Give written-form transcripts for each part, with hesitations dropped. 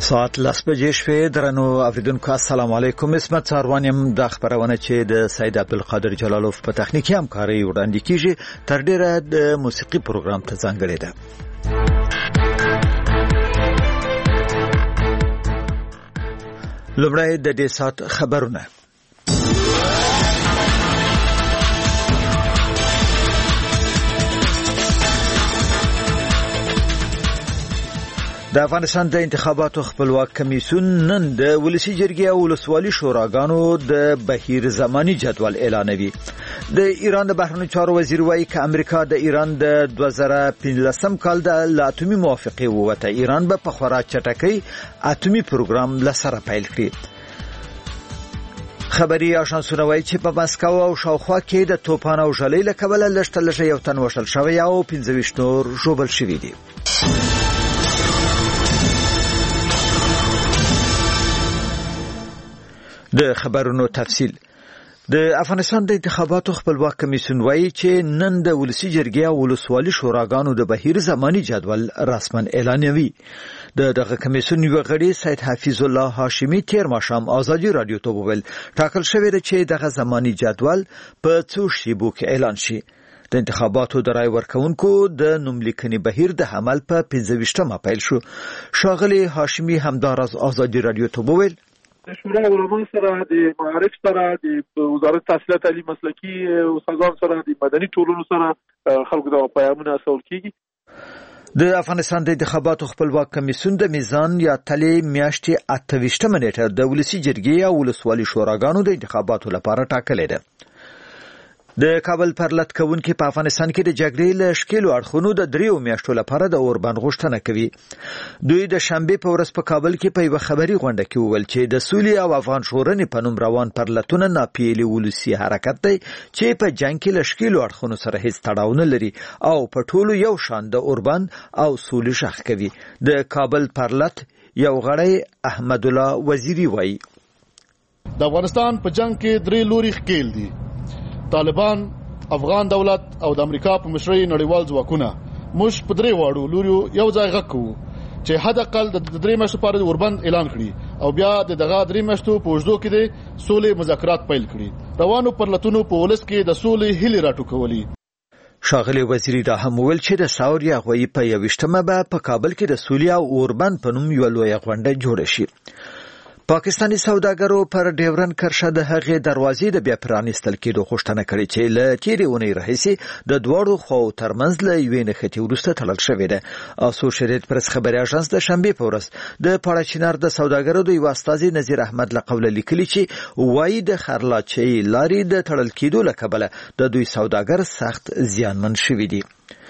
ساعت لاس بجې شوې درنو اوریدونکو السلام علیکم. اسمت ساروان یم. د خبرونه چې د سید عبدالقادر جلالوف په تخنیکی همکاري وړاندې کیږي تر ډیره د موسیقي پروګرام ته ځانګړې ده. لومړی د دې ساعت خبرونه. د افغانستان د انتخاباتو خپلواک کمیسیون نن د ولسی جرګې او ولسوالي شوراګانو د بهیر زمانی جدول اعلانوي. د ایران د بهرنیو چارو وزیر وایي چې امریکا د ایران د 2015 کال د اتومي موافقه ووته. ایران به په خورا چټکۍ اتومي پروګرام لسره پیل کړي. خبري آژانسونه وایي چې په مسکو او شاوخوا کې د توپان او ژلۍ له کبله لږ یو تن وشل شوی او 25 نور ژوبل شوي دي. د خبرونو تفصیل. د افغانستان د انتخاباتو خپلواک کمیسیون وایي چې نن د ولسی جرګې او ولسوالي شوراګانو د بهیر زمانی جدول رسما اعلانوي. دغه کمیسیون یو غړي سید حفیظ الله هاشمی تیر ماښام ازادي رادیو ته وویل ټاکل شوی دی چې دغه زمانی جدول په څو شیبو کې اعلان شي. د انتخاباتو د رای ورکونکو د نوملیکنې بهیر د عمل په 25 پیل شو. شاغلی هاشمی همداراز ازادي رادیو ته وویل د شورا علماء سره د معارف سره د وزارت تحصیلات عالی مسلکي استادان سره د مدني ټولنو سره خلکو د پیغامونه رسول کیږي. د افغانستان د انتخاباتو خپلواک کمیسیون د میزان یا تلې میاشتې 28 نیټه د ولسی جرګې او ولسوالي شوراګانو د انتخاباتو لپاره ټاکلې ده. د کابل پرلط کوونکي په افغانستان کې د جګړې له شکلو اړخونو د 3 میاشتو لپاره د اوربند غوښتنه کوي. دوی د شنبه په ورځ په کابل کې په یو خبري غونډه کې وویل چې د سولې او افغان شورنې په نوم روان پرلطونه ناپیلي ولسی حرکت دی چې په جنگ کې له شکلو اړخونو سره هیڅ تړاو نه لري او په ټولو یو شان د اوربند او سولې شخ کوي. د کابل پرلط یو غړی احمد الله وزیری وایي د افغانستان په جنگ کې 3 لوري ښکیل دي: طالبان، افغان دولت او د امریکا په مشرۍ نړیوال ځواکونه. موږ په 3 واړو لوريو یو ځای غږ کوو چې حد اقل د 3 میاشتو لپاره د اوربند اعلان کړي او بیا دغه 3 میاشتو په وجدو کې د سولې مذاکرات پیل کړي. روانو پرلطونو په ولس کې د سولې هیلې راټوکولي. شاغلی وزیری دا هم ویل چې د ساور یاغوی په 21مه به په کابل کې د سولې او اوربند په نوم یو لوی غونډه جوړه شي. پاکستانی سوداګرو پر ډیورن کرښه د هغې دروازې د بیا پرانیستل کېدو غوښتنه کړې چې له تیرې اونۍ راهیسې د دواړو خواو ترمنځ له یوې نښتې وروسته تړل شوې ده. اسوشیټډ پریس خبري اژانس د شنبې په ورځ د پاړچینار د سوداګرو د یو استازي نذیر احمد له قوله لیکلي چې وایي د خرلاچۍ لارې د تړل کېدو له کبله د دوی سوداګر سخت زیانمن شوي دي.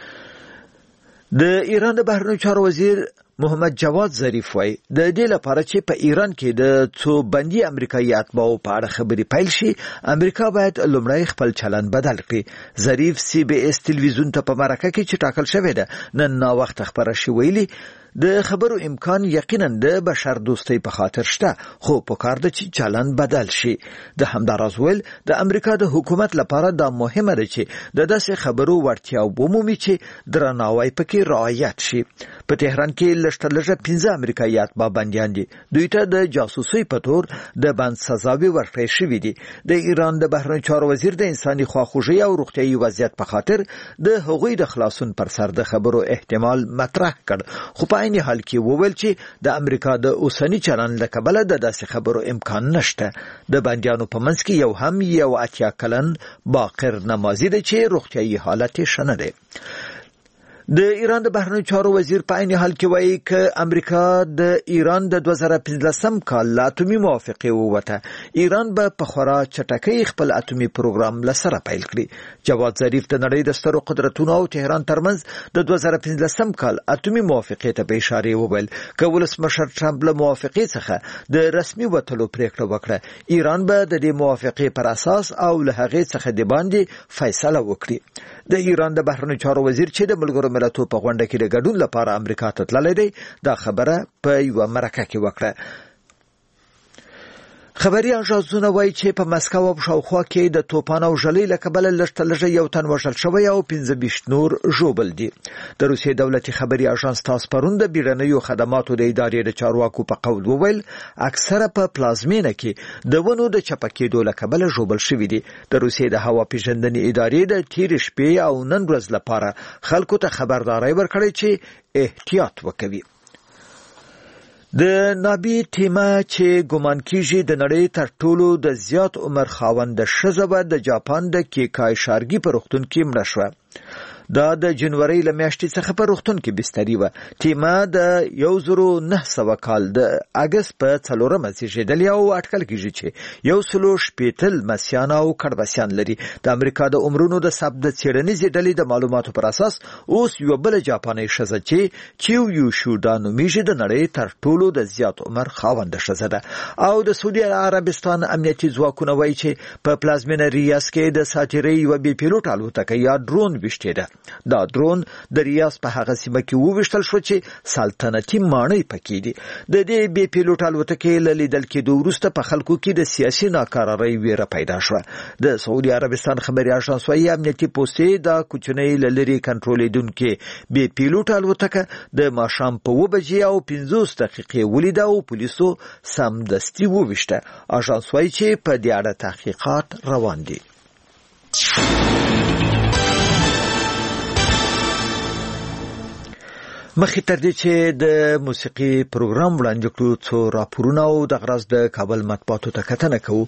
د ایران د بهرنیو چارو وزیر محمد جواد ظریف وایي د دې لپاره چې په ایران کې د څو بندي امریکایي اتباعو په اړه خبرې پیل شي امریکا باید لومړی خپل چلند بدل کړي. ظریف CBS تلویزیون ته په مرکه کې چې ټاکل شوی ده نن نا وخت خبره شي ویلي د خبرو امکان یقینا د بشر دوستۍ په خاطر شته خو په کار ده چې چلند بدل شي. د همداراز ویل د امریکا د حکومت لپاره دا مهمه ده چې د داسې خبرو وړتیا ومومي چې درناوی پکې رعایت شي. په تهران کې لږ 15 امریکایي اتباع بندیان دي. دوی ته د جاسوسۍ په تور د بند سزاوي ورکړل شوې دي. د ایران د بهرنیو چارو وزیر د انساني خواخوږي او روغتیايي وضعیت په خاطر د هغوی د خلاصون پر سر د خبرو احتمال مطرح کړ خو په عین حال کې وویل چې د امریکا د اوسنی چلند له کبله د داسې خبرو امکان نشته. د بندیانو په منځ کې یو 80 کلن باقر نمازي دی چې روغتیايي حالت یې ښه نه دی. د ایران د بهرنیو چارو وزیر په عین حال کې وایي چې امریکا د ایران د 2015 کال لا اتومي موافقه ووته. ایران به په خورا چټکۍ خپل اتومي پروګرام لسره پیل کړي. جواد ظریف د نړۍ د سترو قدرتونو او تهران ترمنځ د 2015 کال اتومي موافقه ته په اشاره وویل چې ولسمشر ټرمپ له موافقه څخه د رسمي وټلو پریکړه وکړه. ایران به د دې موافقه پر اساس او له هغې څخه د باندې فیصله وکړي. د ایران د بهرنیو چارو وزیر چې د ملګرو ملتونو په غونډه کې د ګډون لپاره امریکا ته تللی دی دا خبره په یو مرکه کې وکړه. خبري اژانسونه وایي چې په مسکو او شاوخوا کې د توپان او ژلۍ له کبله لږ یو تن وژل شوی او 15 نور ژوبل دي. د روسیې دولتي خبري اژانس تاس پرون د بیړنیو خدماتو د ادارې د چارواکو په قول وویل اکثره په پلازمینه کې د ونو د چپه کېدو له کبله ژوبل شوي دي. د روسیې د هوا پیژندنې ادارې د تېرې شپې او نن ورځ لپاره خلکو ته خبرداری ورکړی چې احتیاط وکوي. د نابي تیمه چې ګومان کیږي د نړۍ تر ټولو د زیات عمر خاوند ښځه د جاپان د کیکای شارګي په روغتون کې مړه شوه. دا د جنوري له میاشتې څخه په روغتون کې بستري و. تیمه د 1900 کال د اگست په 4مه زیږیدلې او اټکل کیږي چې 170 مسیان او کډبسیان لري. د امریکا د عمرونو د ثبت د څېړنیزې ډلې د معلوماتو پر اساس اوس یو بل جاپاني ښځه چې کیویو شودا نومیږي د نړۍ تر ټولو د زیات عمر خاوند ښځه ده. او د سعودي عربستان امنیتي ځواکونه وایي چې په پلازمینه ریاض کې د ساتیري و بي پیلوټ الوتکه یا ډرون وشته ده. دا ډرون د ریاض په هغه سیمه کې وویشتل شو چې سلطنتي ماڼۍ پکې دي. د دې بي پیلوټ الوتکې له لیدل کېدو وروسته په خلکو کې د سیاسي ناکرارۍ ویره پیدا شوه. د سعودي عربستان خبري اژانس وايي امنیتي پوستې د کوچنۍ لری کنټرولېدونکو بي پیلوټ الوتکه د ماښام په 2 بجې او 50 دقیقې ولیده او پولیسو سمدستي وویشته. اژانس وايي چې په دې اړه تحقیقات روان دي. مخکې تر دې چې د موسیقي پروګرام وړاندې کړو څو راپورونه او د غرض د کابل مطبوعاتو ته کتنه کوو.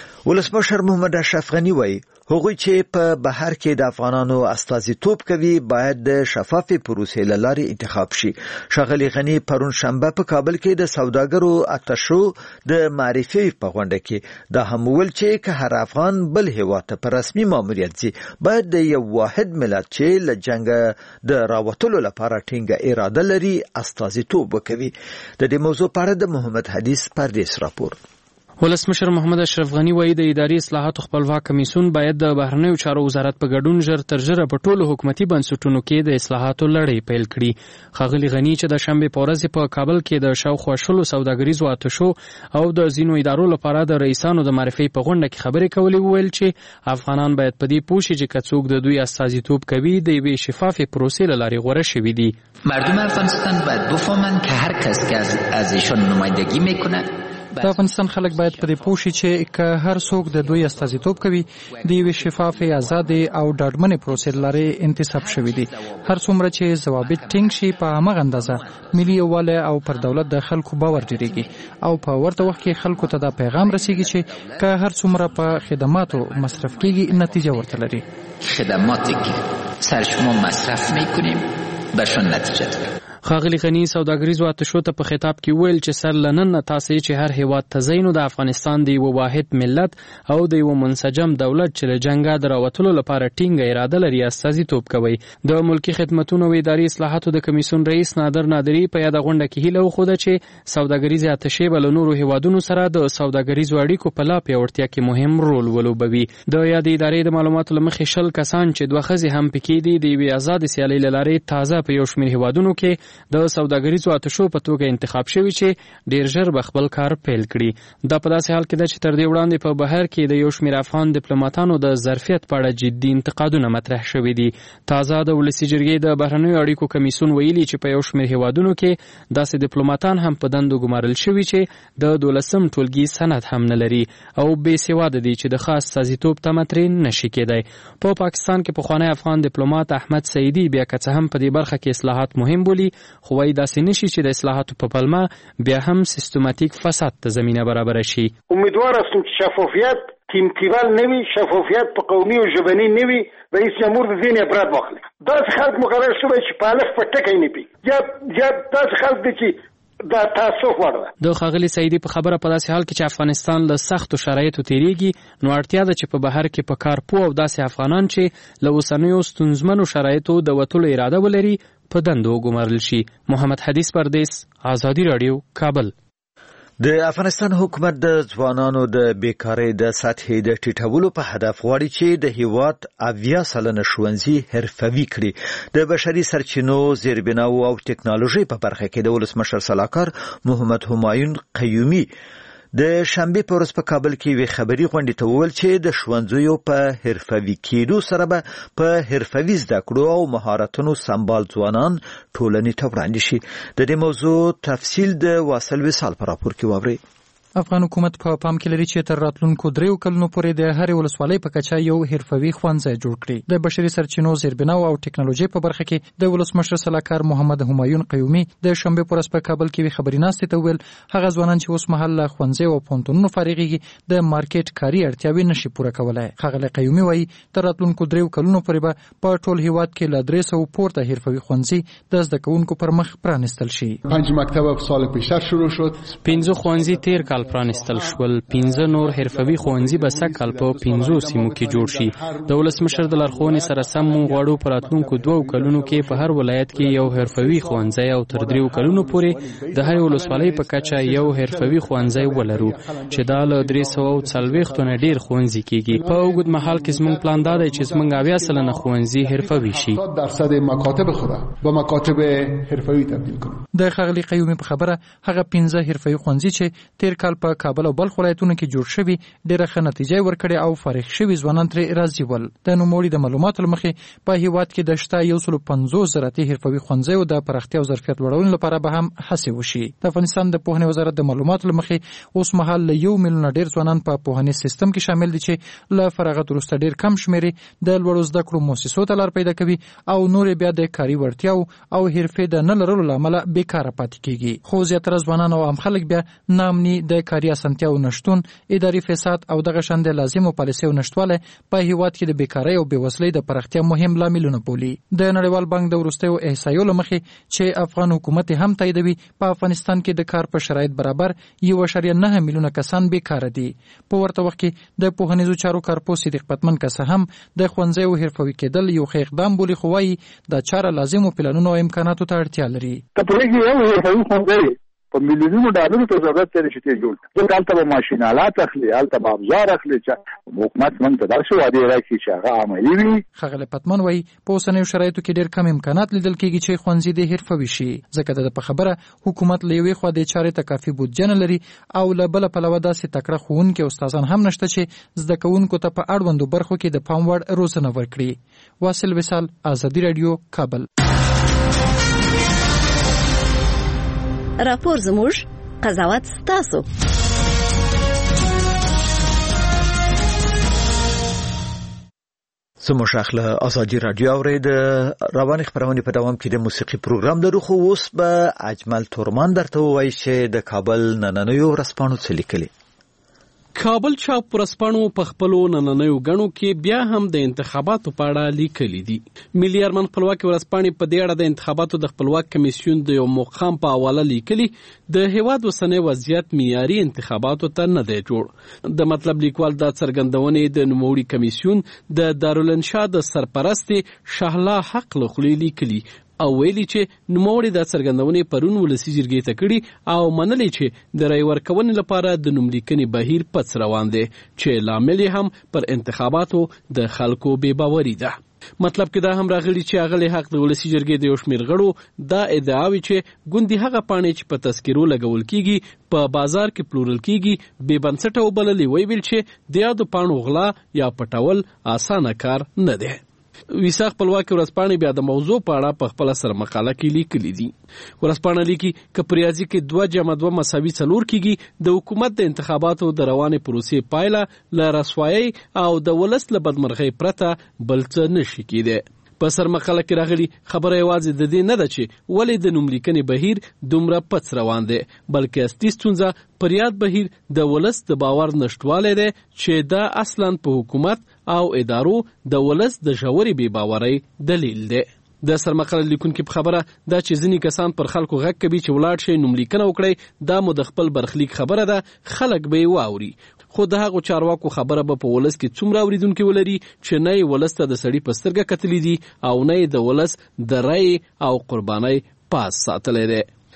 ولسمشر محمد اشرف غنی وایي هغوی چې په بهر کې د افغانانو استازیتوب کوي باید د شفافې پروسې له لارې انتخاب شي. ښاغلي غنی پرون شنبه په کابل کې د سوداګرو اتشو د معرفي په غونډه کې دا هم ویل چې که هر افغان بل هیواد ته په رسمي ماموریت ځي باید د یو واحد ملت چې له جنګ د راوتلو لپاره ټینګه اراده لري استازیتوب وکوي. د دې موضوع په اړه د محمد حدیث پردیس راپور. ولسمشر محمد اشرف غنی وایي د اداري اصلاحاتو خپلواک کمیسیون باید د بهرنیو چارو وزارت په ګډون ژر تر ژره په ټولو حکومتي بنسټونو کې د اصلاحاتو لړۍ پیل کړي. ښاغلي غنی چې د شنبې په ورځ په کابل کې د شاوخوا شلو سوداګریزو اتشو او د ځینو ادارو لپاره د رئیسانو د معرفي په غونډه کې خبرې کولې وویل چې افغانان باید په دې پوه شي چې که څوک د دوی استازیتوب کوي د یوې شفافې پروسې له لارې غوره شوي دي. مردم افغانستان باید بفهمند که هر کس که از ایشان نمایندگی میکنه د افغانستان خلک باید په دې پوه شي چې که هر څوک د دوی استازیتوب کوي د یوې شفافې آزادې او ډاډمنې پروسې له لارې انتصاب شوي دي. هر څومره چې ضوابط ټینګ شي په هماغه اندازه ملي یووالی او پر دولت د خلکو باور ډیریږي او په ورته وخت کې خلکو ته دا پیغام رسیږي چې که هر څومره په خدماتو مصرف کیږي نتیجه ورته لري. خدماتی که سر شما مصرف میکنیم بهشون نتیجه داره. ښاغلي غنی سوداګریزو اتشو ته په خطاب کې ویل چې سر لنن تاسو چې هر هیواد ته زینو د افغانستان دی یو واحد ملت او د یو منسجم دولت چې له جنگا دراوتلو لپاره ټینګه اراده لري استازیتوب کوي. د ملکی خدماتو او اداري اصلاحاتو د کمیسیون رئیس نادر نادری په یاد غونډه کې هیله وخوده چې سوداګریزه اتشې بل نورو هیوادونو سره د سوداګریزو اړیکو په لا پیاوړتیا کې مهم رول ولوبوي. د یاد ادارې د معلوماتو لمخې شل کسان چې دوه ښځې هم پکې دي د یوې آزاد سیالۍ له لارې تازه په یو شمېر هیوادونو کې د سوداګریزو اتشو په توګه انتخاب شوی چې ډیر ژر به خپل کار پیل کړي. دا په داسې حال کې ده چې تر دې وړاندې په بهر کې د یو شمېر افغان ډیپلوماټانو د ظرفیت په اړه جدي انتقادونه مطرح شوي دي. تازه د ولسي جرګې د بهرنیو اړیکو کمیسیون ویلي چې په یو شمېر هیوادونو کې داسې ډیپلوماټان هم په دندو ګمارل شوي چې د 12 ټولګي سند هم نه لري او بې سواده دي چې د خاص استازیتوب تمه ترې نشي کېدی. په پاکستان کې پخوانی افغان ډیپلوماټ احمد سعیدي بیا که څه هم په دې برخه کې اصلاحات مهم بولي خو وایي داسې نشي چې د اصلاحاتو په پلمه بیا هم سیستماتیک فساد ته زمینه برابر شي. امیدوار هستم که شفافیت تیمتیول نوی، شفافیت په قومي او ژبني نوی، رئیس جمهور د ذهن افراد واخلي. داسې خلک مقرر شوی چې په الف په ټکی نه پی یا داسې خلک دي چې دا تاسو ورده. د ښاغلي سعیدي په خبره په داسې حال کې چې افغانستان له سختو شرایطو تیریږي نو اړتیا ده چې په بهر کې په کار پوه او داسې افغانان چې له اوسنیو ستونزمنو شرایطو د وتلو اراده ولري په دندو وګمارل شي. محمد حدیث پردیس، آزادي رادیو، کابل. د افغانستان حکومت د ځوانانو د بیکارۍ د سطحې د ټیټولو په هدف غواړي چې د هیواد 80% ښوونځي حرفوي کړي. د بشري سرچینو، زیربناو او ټکنالوژي په برخه کې د ولسمشر سلاکار محمد همایون قیومي د شنبه په ورځ په کابل کې وی خبري غونډې ته وویل چې د ښوونځیو په حرفوي کېدو سره به په حرفوي زده کړو او مهارتونو سمبال ځوانان ټولنې ته وړاندې شي. د دې موضوع تفصیل د واصل وصال په راپور کې واورئ. افغان حکومت په پام کې لري چې تر راتلونکو 3 کلونو پورې د هرې ولسوالۍ په کچه یو حرفوي ښوونځی جوړ کړي. د بشري سرچینو زیربناو او ټکنالوژي په برخه کې د ولسمشر سلاکار محمد همایون قیومي د شنبه پر ورځ په کابل کې خبري ناستې ته ویل هغه ځوانان چې اوس مهال له ښوونځي او پوهنتونونو فارغېږي د مارکیټ کاري اړتیاوې نشي پوره کولای. ښاغلی قیومي وایي تر راتلونکو 3 کلونو پورې به په ټول هیواد کې له 300 پورته حرفوي ښوونځي د زده کوونکو پر مخ پرانستل شي. 5 مکتب سال پیشتر شروع شد. 15 ښوونځي تیر کال پرانستل شول. 15 نور حرفوي ښوونځي به سږ کال په 15 سیمو کې جوړ شي. د ولسمشر د لارښوونې سره سم موږ غواړو په راتلونکو 2 کلونو کې په هر ولایت کې یو حرفوي ښوونځی او تر 3 کلونو پورې د هر ولسوالۍ په کچه یو حرفوي ښوونځی ولرو چې دا له 340 نه ډیر ښوونځي کېږي. په اوږد مهال کې زموږ پلان دا دی چې زموږ 90% ښوونځي حرفوي شي. 70% مکاتب خود به مکاتب حرفوي تبدیل کړو. د ښاغلي قیومي په خبره هغه 15 حرفوي ښوونځي چې تیر کال په کابل او بلخ ولایتونو کې جوړ شوي ډېره ښه نتیجه ورکړې او فارغ شوي ځوانان ترې راضي ول. د نوموړي د معلوماتو له مخې په هیواد کې د شته 150 زراعتي حرفوي ښوونځیو د پراختیا او ظرفیت لوړولو لپاره به هم هڅې وشي. د افغانستان د پوهنې وزارت د معلوماتو له مخې اوس مهال له 1 میلیون ډېر ځوانان په پوهنې سیستم کې شامل دي چې له فراغت وروسته ډېر کم شمېر د لوړو زده کړو مؤسسو ته لار پیدا کوي او نور بیا د کاري وړتیاو او حرفې د نه لرلو له امله بیکاره پاتې کیږي. خو زیاتره ځوانان او عام خلک بیا نامني د کاري اسانتیاو نشتون، اداري فساد او دغه شاندې لازمو پالیسیو نشټواله په هیواد کې د بیکارۍ او بېوزلۍ د پراختیا مهم لاملونه بولي. د نړیوال بانک د وروستیو احصایو له مخې چې افغان حکومت هم تاییدوي په افغانستان کې د کار په شرایط برابر 1.9 میلیونه کسان بیکاره دي. په ورته وخت کې د پوهنیزو چارو کارپوه صدیق پتمن کسه هم د ښوونځیو حرفوي کېدل یو ښه اقدام بولي، خو وایي دا چاره لازمو پلانونو او امکاناتو ته اړتیا لري. په میلیونونو ډالرو ته ضرورت لري چې جوړ کړي. هلته به ماشین آلات اخلي، هلته به ابزار اخلي چې حکومت موږ ته داسې وعدې راکړي چې هغه عملي وي. ښاغلی پتمن وایي په اوسنیو شرایطو کې ډېر کم امکانات لیدل کېږي چې ښوونځي دې حرفوي شي، ځکه د په خبره حکومت له یوې خوا د چارې ته کافي بودجه نه لري او له بله پلوه داسې تکړه ښوونکي او استادان هم نشته چې زده کوونکو ته په اړوندو برخو کې د پام وړ روزنه ورکړي. واصل وصال، ازادي راډیو، کابل. راپور زموږ، قضاوت ستاسو. زموږ اخله ازادي راډیو اورید رواني خبرونه په دوام کې د موسیقي پروګرام لرو. خو اوس به اجمل تورمان درته وایي چې د کابل نننیو ورځپاڼو څه لیکلي. کابل چاپ ورځپاڼو په خپلو نننیو غڼو کې بیا هم د انتخاباتو په اړه لیکلي دي. ملي ارمان خپلواکي ورځپاڼې په دې اړه د انتخاباتو د خپلواک کمیسیون د یو مقام په حواله لیکلي د هیواد اوسنی وضعیت معیاري انتخاباتو ته نه دی جوړ. د مطلب لیکوال دا څرګندونې د نوموړي کمیسیون د دارالانشا د سرپرست شهلا حق له خولې لیکلي او ویلي چې نوموړي دا څرګندونې پرون ولسي جرګې ته کړي او منلي چې د رای ورکونې لپاره د نوملیکنې بهیر پڅ روان دی چې لامل هم پر انتخاباتو د خلکو بې باوري ده. مطلب کې دا هم راغلی چې اغلی حق د ولسي جرګې د یو شمېر غړو دا ادعاوي چې ګوندي هغه پاڼې چې په تذکیرو لګول کیږي په بازار کې پلورل کیږي بې بنسټه وبللې. ویل چې د یادو پاڼو غلا یا پټول اسانه کار نه دی. ویسا خپلواکي ورځپاڼې بیا د موضوع په اړه په خپل سر مقاله کې لیکلي دي. ورځپاڼه لیکي که په ریاضي کې 2+2 مساوي 4 کېږي د حکومت د انتخاباتو د روانې پروسې پایله له رسوایۍ او د ولس له بدمرغۍ پرته بل څه نشي کېدی. په سر مقاله کې راغلي خبره یوازې د دې نه ده چې ولې د نوملیکنې بهیر دومره پڅ روان دی، بلکې اصلي ستونزه پر یاد بهیر د ولس د باور نشټوالی دی چې دا اصلاً په حکومت او ادارو د ولس د ژورې بې باورۍ دلیل دی. د سرمقاله لیکونکي په خبره دا چې ځینې کسان پر خلکو غږ کوي چې ولاړ شي نوملیکنه وکړي، دا مو د خپل برخلیک خبره ده، خلک به یې واوري. خو د هغو چارواکو خبره به په ولس کې څومره اوریدونکي ولري چې نه یې ولس ته د سړي په سترګه کتلي دي او نه یې د ولس د رای او قربانۍ پاس ساتلی دی.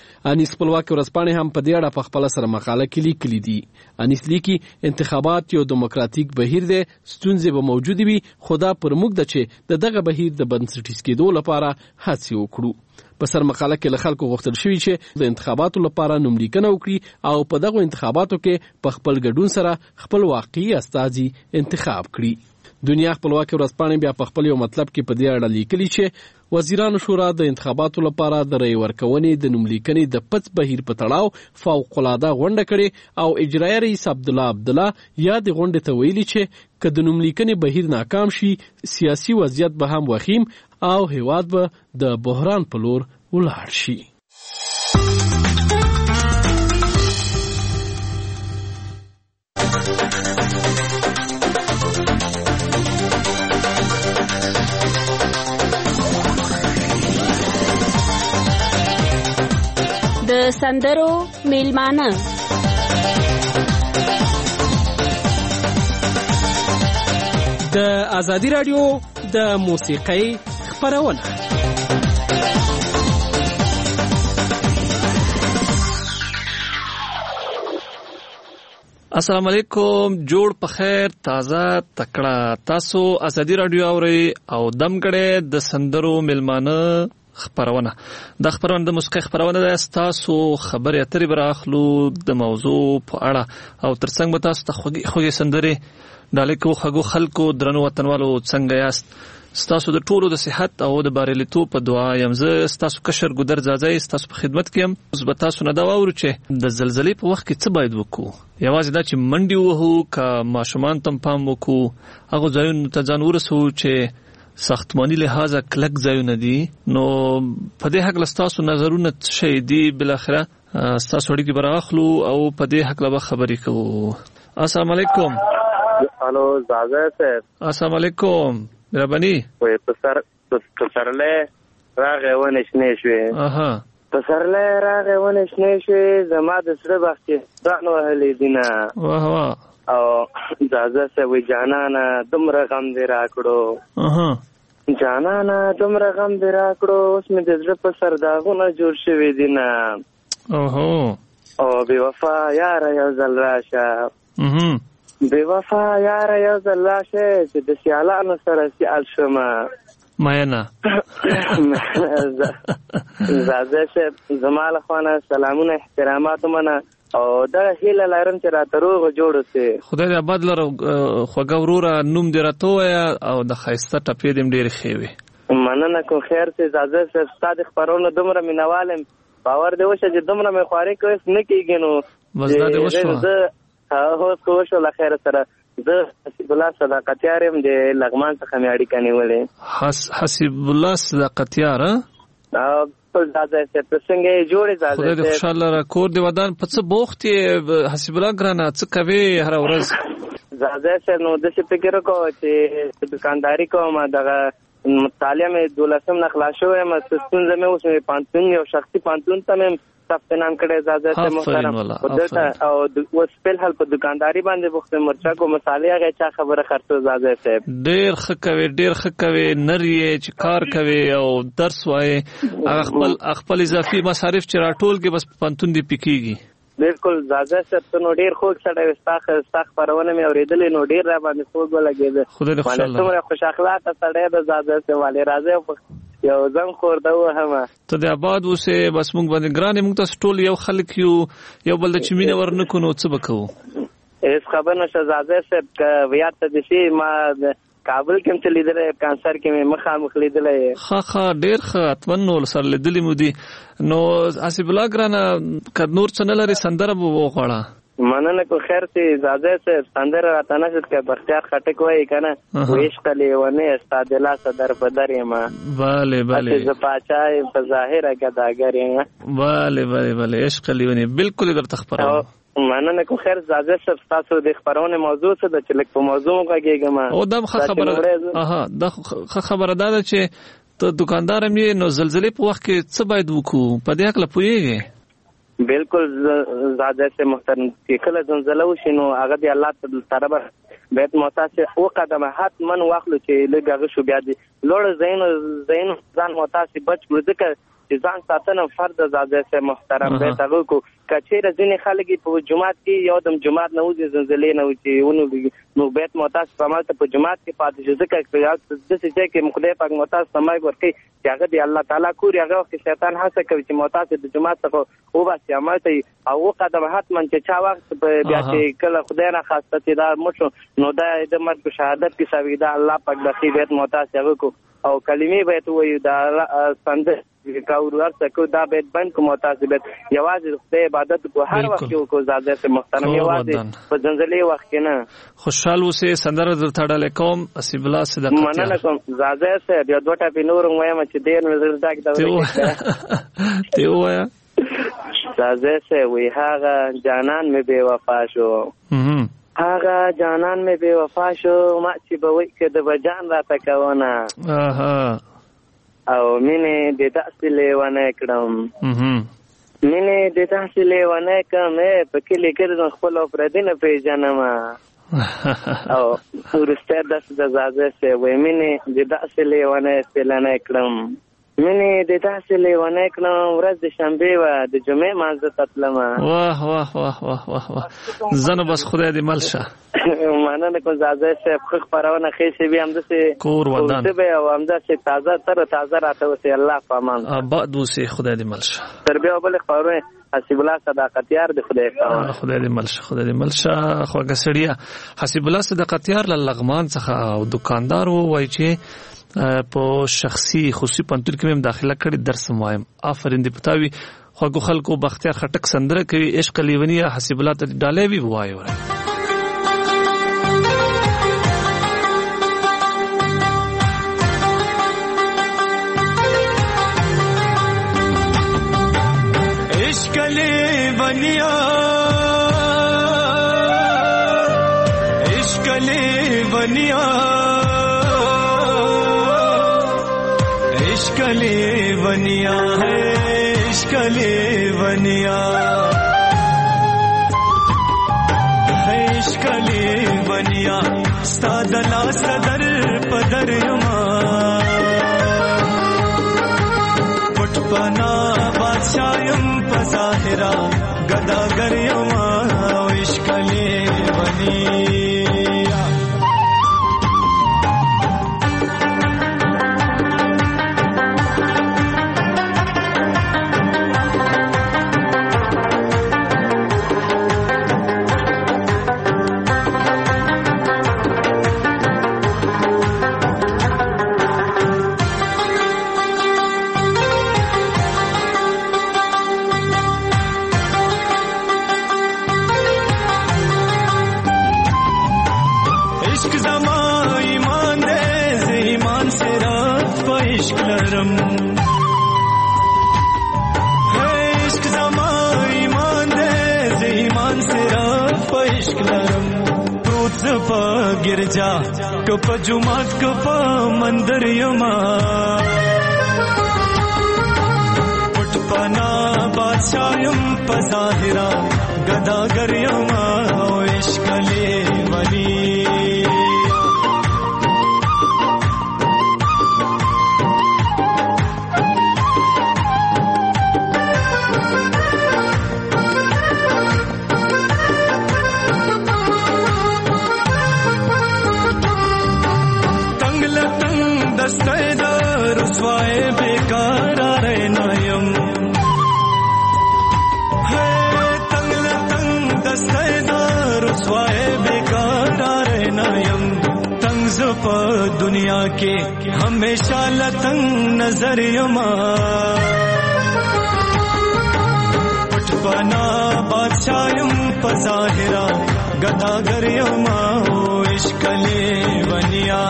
انیس خپلواکي ورځپاڼې هم په دې اړه په خپل سره مقاله کې لیکلي دي. انیس لیکي انتخابات یو دیموکراتیک بهیر دی، ستونزې به موجود وي، خو دا پر موږ ده چې د دغه بهیر د بنسټیز کېدو لپاره هڅې وکړو. په سر مقاله کې له خلکو غوښتل شوي چې د انتخاباتو لپاره نوملیکنه وکړي او په دغو انتخاباتو کې په خپل ګډون سره خپل واقعي استازي انتخاب کړي. دنیا خپلواکي ورځپاڼې بیا په خپل یو مطلب کې په دې اړه لیکلي چې وزیرانو شورا د انتخاباتو لپاره د رای ورکونې د نوملیکنې د پڅ بهیر په تړاو فوق‌العاده غونډه کړې او اجرایي رئیس عبدالله یا د غونډې ته ویلي چې که د نوملیکنې بهیر ناکام شي سیاسي وضعیت به هم وخیم او هیواد به د بحران په لور ولاړ شي. د سندرو میلمانه د ازادي رادیو د موسیقۍ خپرونه. السلام علیکم، جوړ په خیر، تازه تکړه. تاسو ازادي رادیو اورئ او دم کړئ د سندرو میلمانه خبرونه. د خبرونه د موسیقۍ خبرونه ده. تاسو خبرې اترې براخلو د موضوع په اړه او ترڅنګ به تاسو ته خوږې سندرې ډالۍ کوو. خوږو خلکو، درنو وطنوالو، څنګه یاست؟ ستاسو د ټولو د صحت او د بریالیتوب په دعا یم. زه ستاسو کشر ګودر زازی ستاسو په خدمت کې یم. اوس به تاسو نه دا واورو چې د زلزلې په وخت کې څه باید وکړو. یوازې دا چې منډې وهو، که ماشومان ته پام وکړو، هغو ځایونو ته ځان ورسوو چې ساختماني لحاظه کلک ځایونه دي. نو په دې حق ستاسو نظرونه څه شی دي؟ بالاخره ستاسو اړیکې به راخلو او په دې حق به خبرې کوو. السلام علیکم. الو زازی صاحب. السلام علیکم. مرحبانی. وای پسرله راغې ونې شنې شوې. پسرله راغې ونې شنې شوې، زما د سره بختې ځان وهلې دینه. واه واه. او زازی صاحب وی جانانه دومره غم دې راکړو، جانانه دومره غم دې راکړو، اوس مې د زړه په سر داغونه جوړ شوي دینه. او بې وفا یاره یو ځل راشه، بې وفا یاره یو ځل راشه چې د سیالانو سره سیال شمه. مینه زازی صاحب زما له خوا نه سلامونه، احترامات ومنه او دغه هیله لرم چې راته روغ جوړ اوسې. خدای دې آباد لره. خوږه وروره، نوم دې راته ووایه او د ښایسته ټپې دې هم ډېرې ښې وي. مننه کوم. خیر چې زازی صاحب ستا د خپرونو دومره مینوال یم، باور دې وشه چې دومره مې خوارې کوې نه کېږي. نو بس دا دې وشوه. هو وشو له خیره سره. زه حسیب الله صداقتیار یم، د لغمان څخه مې اړیکه نیولې. حسیب الله صداقتیار؟ زازی صاحب ته څنګه یې جوړې؟ زازی خدای دې خوشحاله را کور دې ودان. په څه بوخت یې حسیب الله ګرانه؟ څه کوې هره ورځ؟ زازی صاحب نو داسې فکر وکړو چې دکانداري کوم، دغه مطالعه مې 12 نه خلاص شوی یم، ستونزه مې اوس مې پانتون یو شخصي پانتون ته مې ثبت نام کړی. زازی صاحب محترم او اوس فلحال په دکانداري باندې بوخت یم. مرچک او مصالې هغه چا خبره خرڅو. زازی صاحب ډېر ښه کوې، ډېر ښه کوې، نر یې چې کار کوې او درس وایې. هغه خپل اضافي مصارف چې راټول کې بس پانتون دې پکېږي. بالکل زازی صاحب ته نو ډېر خوږ سړی، ستا خپرونه مې اورېدلې نو ډېر را باندې خوږ ولګېده. خدای دې خوشحاله. څومره خوش اخلاقه سړی ده زازی صاحب. والې راځئ یو زنګ خور ده وهمه. ته د آباد اوسې، بس موږ باندې ګرانې، موږ تاسو ټول یو خلک یو، یو بل د چې مینه ورنکو نو څه به کوو؟ هېڅ خبر نشته زازی صاحب. که یاد ته دې شي ما کابل کې هم څه لیدلی، کانسر کې مې مخامخ لیدلی. ښه ډېر ښه، اتمن نو سره لیدلي مو دي. نو حسیب الله ګرانه که نور څه نه لرې سندره به وغواړه. مننه کو. خیر چې زازی صاحب سندره راته نشد که بختیار خټک وایي که نه، عشق لیونی ستا د لاسه در په در یمه. بله بله. زه پاچا یم په ظاهره ګداګر یمه. بله بله بله، عشق لیونی بالکل یې درته خپروم. مننه کوم. خیر زازی صاحب ستاسو د خپرونې موضوع څه ده چې لږ په موضوع وغږېږم؟ او دا ښه خبره، دا ښه خبره دا ده چې ته دکاندار هم یې. نو زلزلې په وخت کې څه باید وکړو؟ په دې هکله پوهېږې؟ بالکل زازی صاحب محترم، چې کله زلزله وشي نو هغه د الله طرفه باید محتاط وقدمه حتما واخلو چې لږ هغه شو بیا د لوړ ځایونو ځان محتاط بچ کړو، ځکه چې ځان ساتنه فرض زاده سه محترم به تاسو کو کچېره ځینې خلک په جمعات کې یو دم جمعات نه وځي زلزلې نه وځي ونو بیت معتاز پرمات په جمعات کې پاتې شو ځکه چې د څه کې مخدای پاک معتاز سمای ورکي چې هغه دی الله تعالی کور هغه وخت شیطان هڅه کوي چې معتاز د جمعات څخه او باسي عمل او قدم حتما چې چا وخت بیا چې کله خدای نه خواسته چې دا مشو نو دا د مرګ شهادت کې سوي دا الله پاک د بیت معتاز هغه کو او کلمې به وي دا څنګه کاور ورته دا بیت بند کوم متاسبت یوازې خدای عبادت کو هر وخت کو زاده سے محترم یوازې په زنځلې وخت کې نه خوشحال اوسه سندره درته ډاله کوم حسیب الله صدقه مننه کوم زاده سے بیا دوټه په نور وایم چې ډیر نظر تاک دا ته وایا زاده سے وی هغه جانان می بے وفا شو هغه جانان می بے وفا شو ما چې به وای کده بجان را تکونه او مینه د تحصیل ونه کړم مینه د تحصیل ونه کوم په کلی کې خپل پردین پیژنم او ورسته د زازه سه و مینه د تحصیل ونه استلانه کړم مینه د تحصیل ونه کړم ورځ د شنبه و د جمعې مازه تطلم واه واه واه واه واه زنه بس خدای دې ملشه مننه کو زازه سه خو پرونه خېسه بیا هم د کور ودان او هم د تازه راته وسی الله پامان آباد وسی خدای دې ملشه تربیه بل خبره حسیب الله صداقتیار د خدای پامان خدای دې ملشه خدای دې ملشه خو غسړیا حسیب الله صداقتیار لغمان څخه او دکاندار وای چې په شخصي خصوصي پنتون کې هم داخله کړي درس وایم آفرین دې پتاوي خو خلکو بختیار خټک سندره کوي عشق لیونی حسیب الله ته ډاله وی وایو عشق لیونیا عشق لیونیا عشق لیونیا ہے عشق لیونیا ہے عشق لیونیا ستادلا صدر پدر یما پټ پنا بادشاہم پظاهرا گداگر یما عشق لیونیا गिरजा कप जुमात कप मंदिर यमा पुटपना बादशाहम पज़ाहिरा गदागर यमा इश्क लेवनी रसवाए बेकार नयम है तंग दस्तेदार रसवाए बेकार नयम तंग प दुनिया के हमेशा लतंग नजर यमा पटपना बादशाहम पज़ाहिरा गदागर यमा इश्क लेवनिया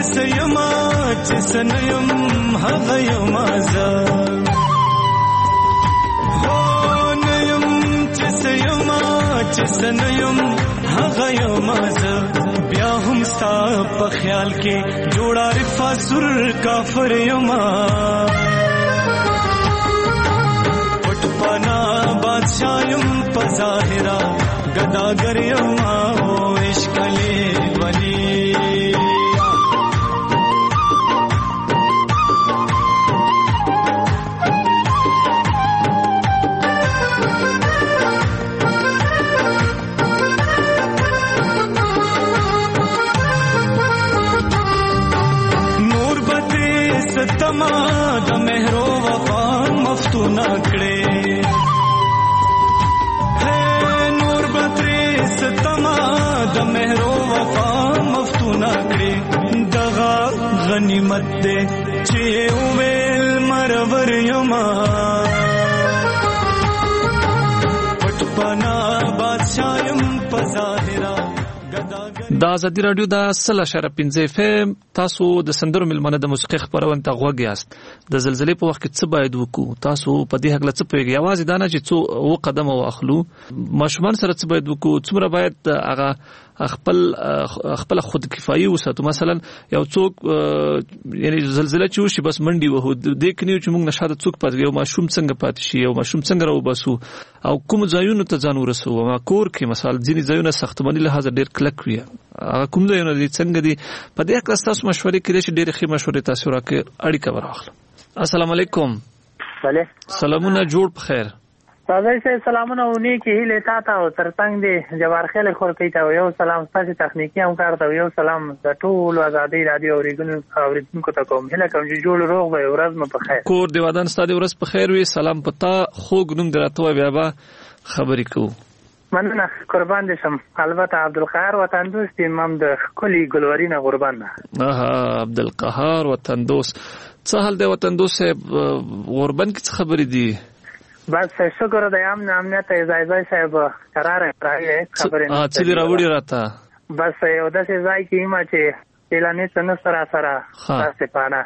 सनयम हगयम आजा چې سنیم هغه یم زه بیا هم ستا په خیال کې جوړ عارف سر کافر یم پټ پنا بادشاہ یم په ظاهرا گداګر یم او عشق ولی ستما د مهرو وفا مفتونه کړې ہے نور بتري ستما د مهرو وفا مفتونه کړې دغه غنیمت دې چې ویل مرور یما پټ پنا بادشاہ يم په ظاهرا دا ازادي رادیو دا 100.15 FM تاسو د سندرو ملمنه د موسیقي خبرونه ته غوږ یاست د زلزلې په وخت کې څه باید وکړو تاسو په دې حق څه پوهیږئ یوازې دا نه چې څو قدم واخلو ماشومان سره څه باید وکړو څومره باید هغه خپل خود کفایي وساتو مثلا یو څوک یعنی زلزلہ چې وشي بس منډي وهو د کنيو چې موږ نشاده څوک پاتې یو ماشوم څنګه پاتې شي یو ماشوم څنګه راو باسو او کوم ځایونو ته ځان ورسو ما کور کې مثلا ځینې ځایونه ساختماني لحاظ ډېر کلک وي کوم ځایونه دي څنګه دي په دې کې تاسو مشورې کړئ چې ډېر ښه مشورې تاسو راکړئ اړیکه ورغله السلام علیکم سلامونه جوړ بخیر تاسو ته سلامونه ونی کې هله تا او ترڅنګ دي جوار خیل خور کوي ته یو سلام تاسو تخنیکی هم کار ته یو سلام د ټول ازادي رادیو اوریدونکو ته کوم هله کوم چې جوړ روغ وي ورځ مو په خیر کور دی ودان ستاسو ورځ په خیر وي سلام پتا خو ګنوم دراته بیا به خبرې کو مننه قربان دي شم البته عبدالقهار وطن دوست امام د کلی ګلورینه قربان نه عبدالقهار وطن دوست څه حال دی وطن دوست غربن کې خبرې دي بس شکر د امنیت ځای صاحب قرار راغی خبرې نه چې راوړی راته بس یو د ځای کې ما چې اعلان څنګه سره تاسو پانا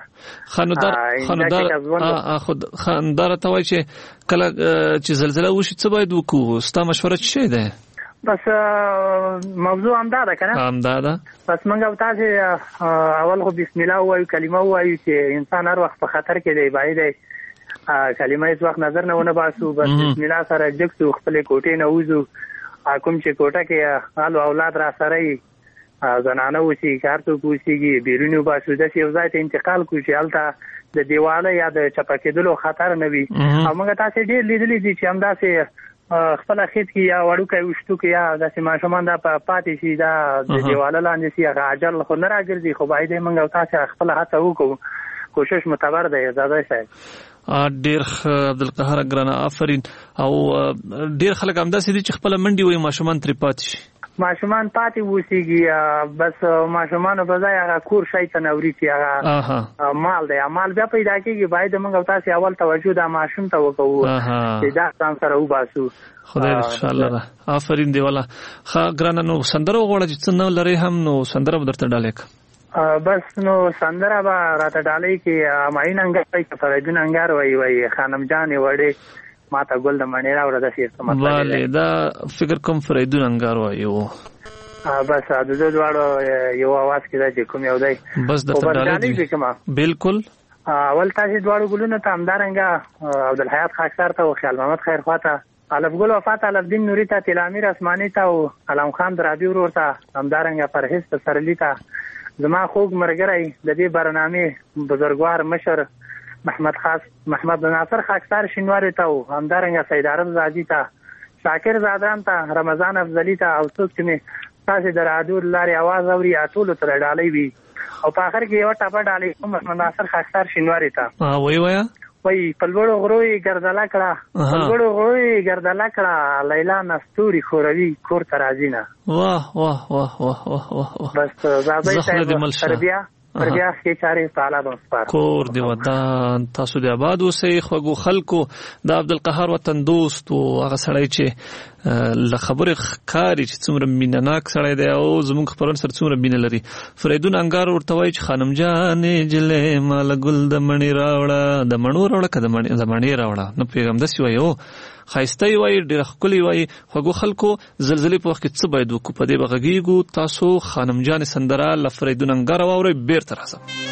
خاندار ته وای چې کله چې زلزلہ وشي څه باید وکړو ستا مشوره څه ده بس موضوع همدا کنه بس موږ تاسو اول خو بسم الله وایو کلمه وایو چې انسان هر وخت په خطر کې دی باید کلمه هیڅ وخت نظر نه ونه باسو بس بسم الله سره جګسو خپل کوټې نه وځو کوم چې کوټه کې حال اولاد را سره زنانه وسی کارته کوشيږي بیرونی باسو د یو ځای ته انتقال کوشي الته د دیواله یا د چپکېدلو خطر نه وي او موږ تاسو ډېر لیدلې دي چې همداسې خپل خېت کې یا وړو کې وشتو کې یا داسې ماشومان دا پاتې شي دا د دیواله لاندې سي راجل خو نه راګرځي خو باید موږ تاسو خپل هڅه وکړو کوشش متبر دی زاده صاحب ډیر عبدالقهار ګرانه آفرین او ډیر خلک همداسې دي چې خپل منډي وي ماشومان ترې پاتې شي ماشومان پاتې وسیږي بس ماشومان په ځای هغه کور شي ته نوري چې هغه مال دی مال بیا پیدا کیږي باید موږ تاسو اول توجه د ماشوم ته وکړو چې دا څنګه سره وباسو خدای ان شاء الله آفرین دی والا ګرانه نو سندره وغوړه چې څنګه لري هم نو سندره درته ډالېک بس نو سندره به راته ډالې کې ماین انګار فریدون انګار وای خانم جان وړې ماته ګل د منی راوړه د شیر څه مطلب والله دا فکر کوم فریدون انګار وایو بس د دوړو یو आवाज کې دا چې کوم یو دی بس د ډالې بالکل اول تاسو دوړو ګلونه ته همدارنګه عبدالحیات خاکسار ته او خیال محمد خیر خواته الف ګل وفات الف دین نوری ته تلامیر اسماني ته او علم خان درابي ورور ته همدارنګه پرهیز سرلی ته زما خوږ مرګرای د دې برنامه بزرګوار مشر محمد ناصر خاکسار شینواری ته او همدارنګه سید عرب زادی ته شاکر زادان ته رمضان افضلی ته او څوک چې تاسو د رادیو لارې आवाज اوري ټول تر ډالۍ وي او په اخر کې یو ټاپه ډالۍ محمد ناصر خاکسار شینواری ته وای پلوړو غروي ګردلا کړه لیلا نستوري خوروي کور ترازینه واه بس زابې تربیه کې چاري تعالی بسپار کور دی ودان تاسو دی آباد اوسئ خوګو خلکو د عبدالقهار وطن دوست او هغه سړی چې ل خبره خاري چې څومره مینناک سړی دی او زموږ خبرون سره څومره مینه لري فریدون انګار ورته وای چې خانم جانې جلې مال ګل د منی راوړه د منو راوړه کده د منی راوړه نو پیغام دسی وایو خایسته وي ډېر ښکلي وي خوږو خلکو زلزلې په وخت کې څه باید وکړو په دې بغږیږو تاسو خانم جان سندره لفریدون انګار واورئ بیرته راځم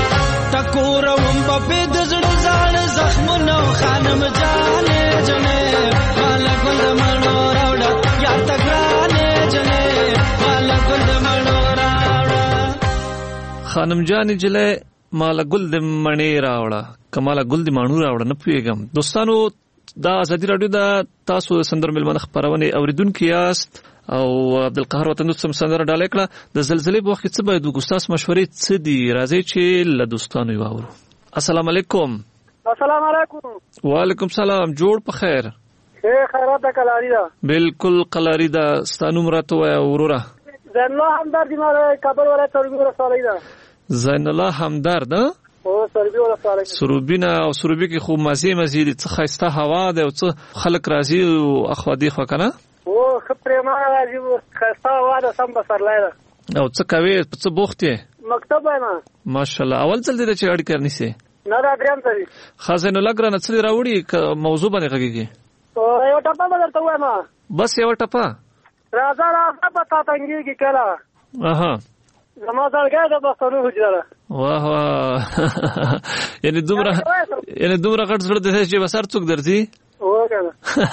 ټکور وم په دې زړه زړه زخمونو خانم جانې جنې خانم جان جله مال ګل د مڼې راوړه کمال ګل د مانو راوړه نه پیګم دوستانو دا ازادي رادیو دا تاسو سندر ملمن خبرونه اوریدونکو یاست او عبدالقهار وطن دوستم سندر ډالې کړه د زلزلې په وخت څه باید وګستاس مشورې څه دي راځي چې له دوستانو یوورو. السلام علیکم. السلام علیکم. وعلیکم سلام. جوړ په خیر. خیرات ده کلاری ده. بالکل کلاری ده. ستانو مراتو وروره. زین الله همدرد مال کابل ولایت سروبی ولسوالۍ ده. زین الله همدرد ها؟ او سروبی ولسوالۍ. سروبینا او سروبی کې خوب مزه دي څه خسته هوا ده او څه خلک راځي او اخوادي خو کنه. او خپرما راځي خسته هوا ده سم بسرلای ده. او څه کوي څه بوختي؟ مکتب وایم. ماشاءالله اول ځل دې چې اړ کرني سي. نه دا دریم ځل. خزانه لګرنه څه راوړي موضوع باندې غږیږي. او یو ټپه درته وایم. بس یو ټپه. راځه پتا تنګيږي کله. اها. زما ځلګه د بسونو حجره. واه واه. یعنی دومره غټ زړه د چې بسر څوک درځي. وګوره.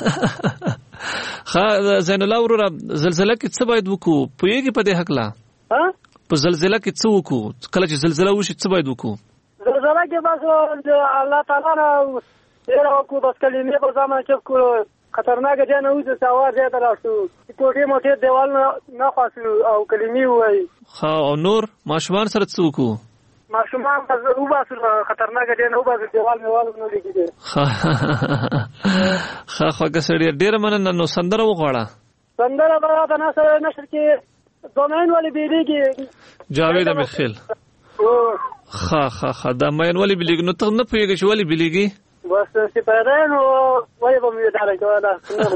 زین الله ورور زلزلہ کې څه باید وکړو پوهیږي په دې حق لا؟ ها؟ په زلزلہ کې څه وکړو کله چې زلزلہ وشي څه باید وکړو؟ زلزلہ کې بس الله تعالی نه یره کو بس کلمې په ځما کې کو خطرناک دی نه وځي چې आवाज یې دراشو کوټه موټه دیوال نه خاصو او کلمې وای. ها او نور ماشومان سره څه وکړو؟ ماشومان بس وباسو خطرناک دی نه وباسو دیوال نه لګیږي. خواږه سړی ډیر مننه. نو سندره وغواړه. سندره به دا نه سره نشر کې دومین والی بیلیږي جاوید امخیل. دا مین والی بیلیږي نو ته نه پوهیږي چې والی بیلیږي؟ بس چې پیدا نو وای به مې داله کوله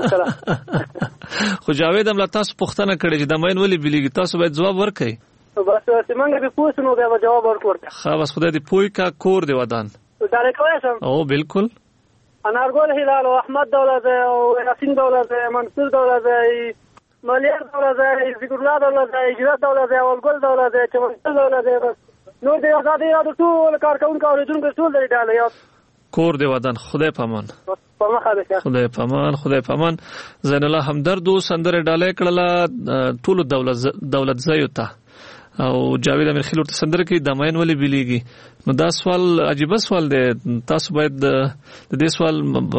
خو جاوید هم لا تاسو پوښتنه کړې چې د مین ولی بیلیږي تاسو باید جواب ورکړئ. بس چې موږ به پوښتنو بیا جواب ورکړو. بس خدای دې پوي کا کور دی ودان. داله کوی سم. او بالکل. انارګل هلال او احمد دولت او نسیم دولت منصور دولت مليار دولت ذکر الله دولت اجرات دولت او ګل دولت چمن دولت نو دې آزادي را ټول کارکونکو اوریدونکو ټول لري ډاله یو کور دی ودان. خدای پامان. خدای پامان. زین الله همدرد سندره ډاله کړه ټول دولت زایو ته او جاوید امرخیل ورته سندره کې د ماین ولی بیلیږي. نو دا سوال عجیب سوال دی. تاسو باید د دې سوال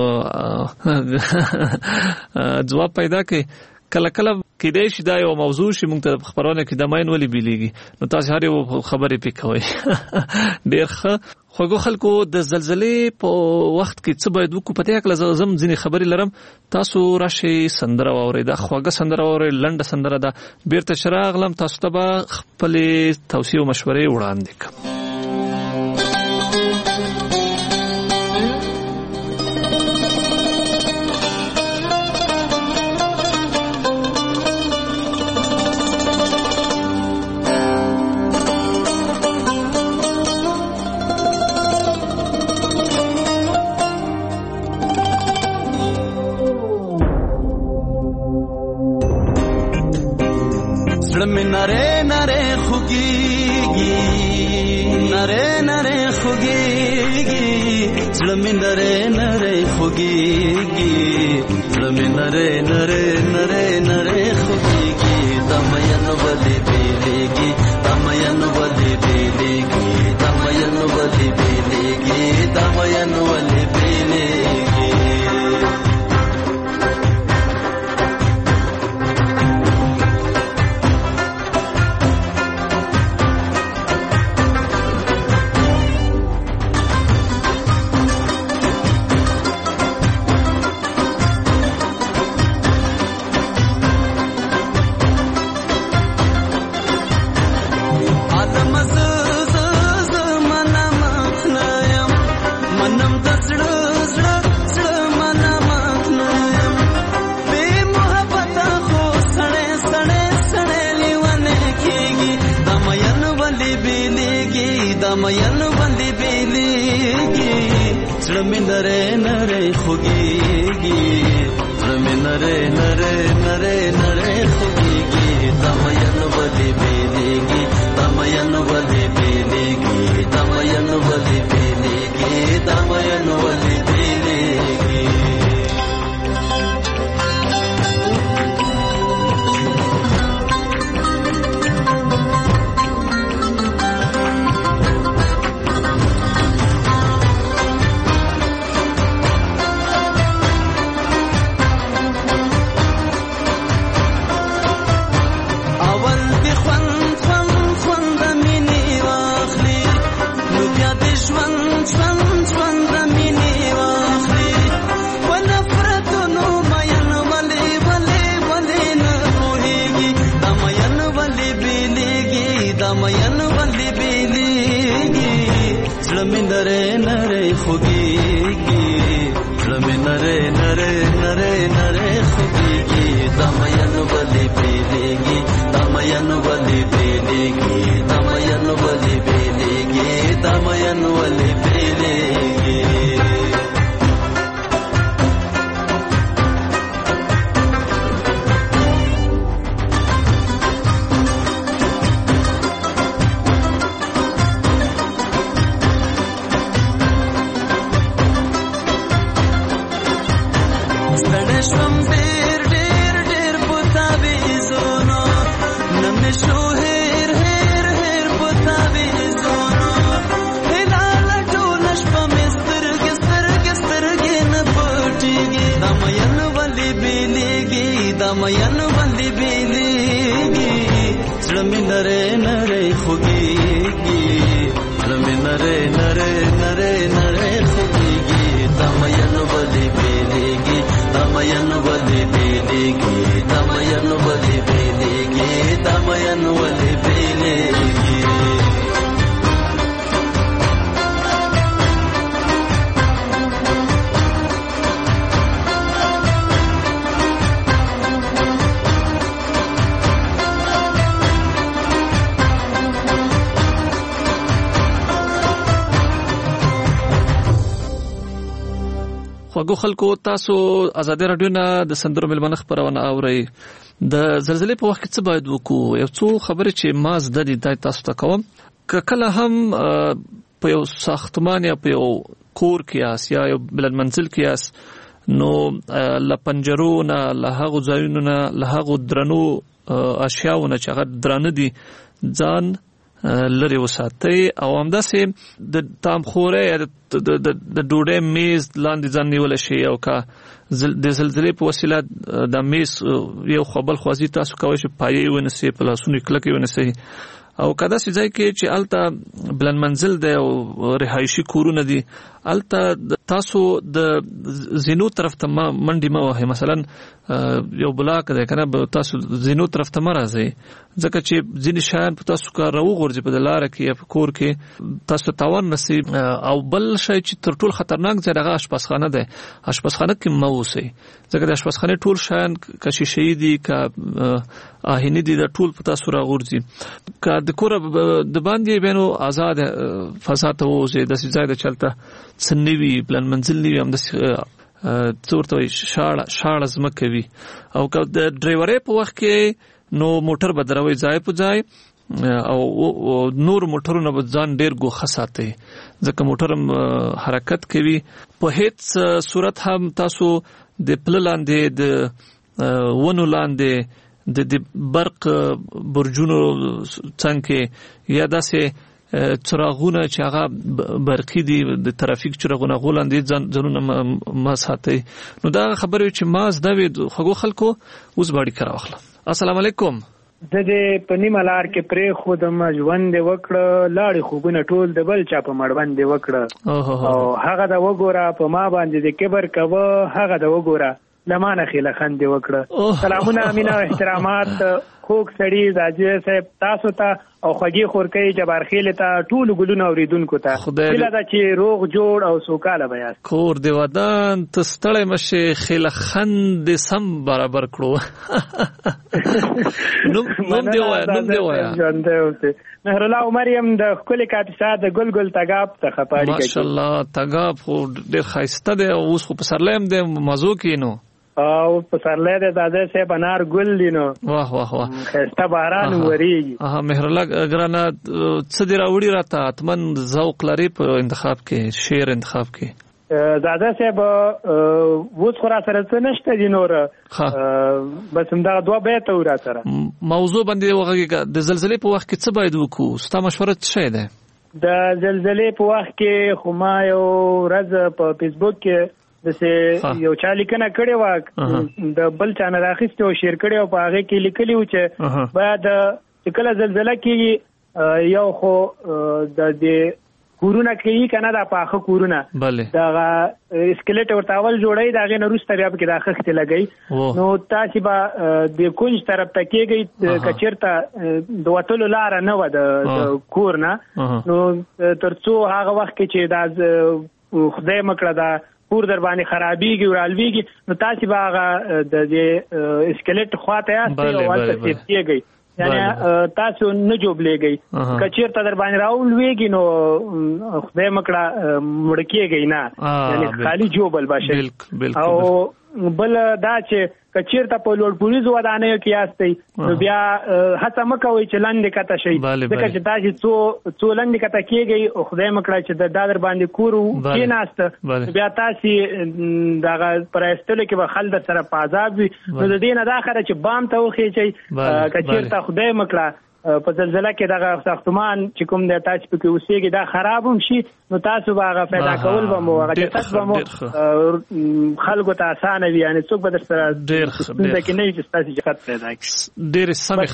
جواب پیدا کړئ. کله کېدای شي دا یو موضوع شي موږ ته خبرونه کې د ماین ولی بیلیږي نو تاسو هر یو خبرې پکوي. ډېر ښه. خوږو خلکو د زلزلې په وخت کې څه باید وکړو په دې اړه زم ځینې خبرې لرم. تاسو راشئ سندره واورئ. دا خوږه سندره واورئ لنډه سندره ده. بیرته چې راغلم تاسو ته به خپلې توصیې او مشورې وړاندې کړم. نره نره خوږیږي زړه مې نره نره نره نره خوږیږي دا مین ولې بیلیږي دا مین ولې بیلیږي دا مین ولې بیلیږي دا مین ولې بیلیږي مین باندې بیلیږي زړه مې نره نره خوږیږي زړه مې نره نره نره نره خوږیږي دا مین باندې بیلیږي دا مین باندې بیلیږي دا مین باندې بیلیږي دا مین باندې بیلیږي خواږو خلکو تاسو ازادي رادیو نه د سندرو ملمنه خبرونه اورئ د زلزلې په وخت کې څه باید وکړو یو څو خبرې چې ما زده دي تاسو ته کوم کله هم په یو ساختمان یا په یو کور کې یا یو بلند منزل کې نو لپنجرو نه له هغو ځایونو نه له هغو درنو اشیاءونه چې هغه درانه دي ځان لري وساتي او همداسې د تامخوره د ډوډۍ میز لاندې ځان نیول شي او کا د زلزلې په وسیله د میز یو خپل خوازي تاسو کوي چې پایې ونسي په لاسونو کلکې ونسي او کدا سي ځای کې چې الته بلند منزل دی او رهایشي کورونه دي الته تاسو د زینو طرف ته منډي ما وه مثلا یو بلاک دی کنه تاسو زینو طرف ته مرزي ځکه چې ځینې شیان په تاسو کار راوغورځي په لار کې یا په کور کې تاسو تاوان نصیب او بل شی چې تر ټول خطرناک ځای هغه اشپزخانه ده اشپزخانه کې موسی ځکه د اشپزخانه ټول شیان کشي شهيدي کا آهنی دي د ټول په تاسو راغورځي کا د کور د باندې بینو آزاد فضا ته وځي د ځای د چلته سنوي پلان منزل نیوي هم د څورته شاړه زمکوي او که د ډرایورې په وخت کې نو موټر بدروي ځای په ځای او نور موټرونه به ځان ډیر ګوښه ساتي ځکه موټر حرکت کوي په هیڅ صورت هم تاسو د پللاندې د ونو لاندې د برق برجونو څنګه یا داسې چراغونه چې هغه برقي دي د ترافیک چراغونه غولاندې ځانونه ما ساتي نو دا خبره چې ما زده وي خو خلکو اوس باندې کراوخله السلام علیکم د دې پنیمه لار کې پرې خود ما ژوند وکړه لاړې خوبونه ټول د بل چا په مړوند وکړه او هغه د وګوره په ما باندې د کبر کوه هغه د وګوره لمانه خیله خند وکړه سلامونه امینه او احترامات خوک سړی راځي صاحب تاسو ته او خوږی خورکې جبار خیل ته ټول ګلونه اوریدونکو ته خیله دا چې روغ جوړ او سوکاله بیاس کور دی ودان ته ستړی مشه خیله خند سم برابر کړو نوم دی وایا مهر الله مریم د خپل کاپیسا د ګلګل تګاب ته خپاړي ماشاءالله تګاب خو ډیر خاصه دی اوس خو په سرلیم دی مزو کینو او په سرلې د داده سه بنار ګل دینو واه واه واه خسته باران وریږي مهر الله ګرانه څه دی راوړي راته اتمن ذوق لري په انتخاب کې شعر انتخاب کې داده سه به وڅ خورا سره څه نشته دی نور بس همدا دوه بیت ورا سره موضوع باندې وغږی د زلزلې په وخت کې څه باید وکړو ستا مشوره څه ده د زلزلې په وخت کې خو ما یو ورځ په فیسبوک کې دسه یو چا لیکنه کړې و د بل چا نه راخسته او شیر کړې او په هغه کې لیکلی و چې باید کله زلزلہ کې یو خو د کورونه کوي کنه دا پاخه کورونه دا اسکلیټ ورته اول جوړي دا غي نورسته بیا کې دا خخته لګي نو تاسو به د کونج طرف ته کېږي کچرته د وټلو لار نه و د کورنا نو ترڅو هغه وخت کې چې دا خدای مکړه دا کور در باندې خرابېږي او رالويږي نو تاسو به هغه د اسکلیټ خواته یاستئ او ولته کېږي یعنی تاسو نه جوړلېږي کچیر ته در باندې راولويږي نو خدای مکړه مړ کېږي نه یعنی خالی جوړبل باشه او بل دا چې کچیر ته په لوړ پولیس ودانې کې یاستئ نو بیا هڅه مکوئ چې لاندې کته شي ځکه چې تاسو څو لاندې کته کېږي او خدای مکړه چې د در باندې کور کېناست بیا تاسو دغه پرېستلو کې به خلک سره پازاب وي نو د دې نه دا خره چې بام ته وخېچي کچیر ته خدای مکړه په زلزلہ کې دغه ساختمان چې کوم د تاسو په کې اوسېږي دا خراب هم شي نو تاسو به هغه پیدا کول به مو هغه تاسو به مو خلکو ته اسانه وي یعنی څوک به در سره ډېر کې نه چې تاسو جهت پیدا کړئ ډېر سمې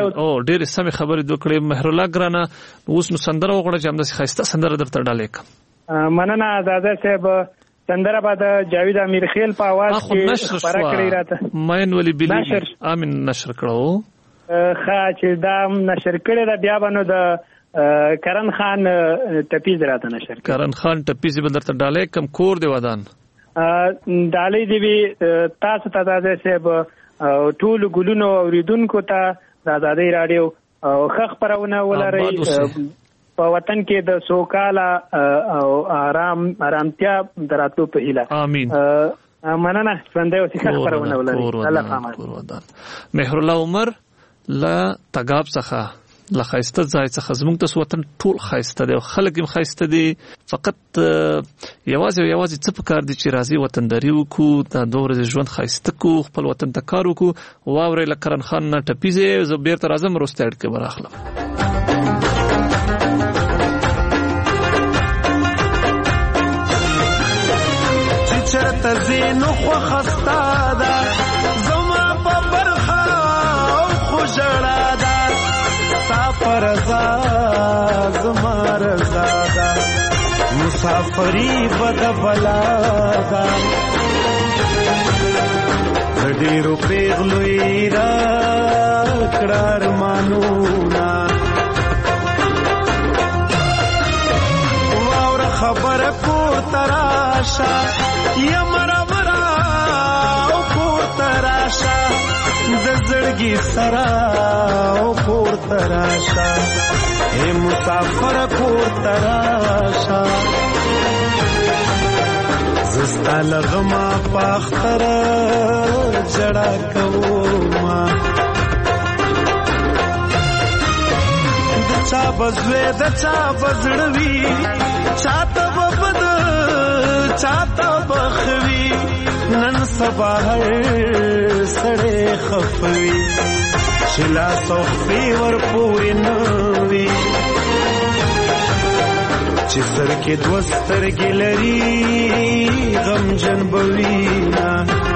خبرې دوکړې مهر الله ګرانه اوس نو سندره وغوړه چې همداسې ښایسته سندره درته ډالې کړم مننه دادا صاحب سندره به د جاوید امیرخیل په आवाज کې خبره کړې راته ماین ولی بلی امین نشر کړو چې دا نشر کړی دا بیا باندې د کرن خان ټپیز راته نشر کړ کرن خان ټپیز به درته ډالې کم کور دی ودان ډالې دی وی تاسو ته د صاحب ټول ګلونو اوریدونکو ته د آزادۍ رادیو خخ پرونه ولري په وطن کې د سوکاله او آرامتیا دراتو په هیله امين مننه څنګه اوسې خخ پرونه ولري الله پامه مهر الله عمر لا تګاب څخه لا خایسته ځای څخه زموږ د وطن ټول خایسته دی خلک هم خایسته دي فقط یوازې څه پکار دي چې راځي وطنداري وکړو دا دوه ورځې ژوند خایسته کو خپل وطن ته کار وکړو واورې لکرن خان نه ټپیزه زه بیرته راځم روستاډ کې براخلم چې چرته زینو خو خستا ده جړا دا تا پر زما رضا دا مسافری بد بلا دا ډېرو پیغلوی را کړار مانونا واور خبر کو تراشا یمرا ورا کو تراشا زړګي سرا او کور تراشا اے مسافر کور تراشا زستا لغما پاختر جڑا کوما دچا بزوی دچا بزړوي چاته وبد چاته بخوي نن سبا سړې خفوي شلا صوفي ور پوری نوي چې سر کې دوستر ګلري غم جن بوینا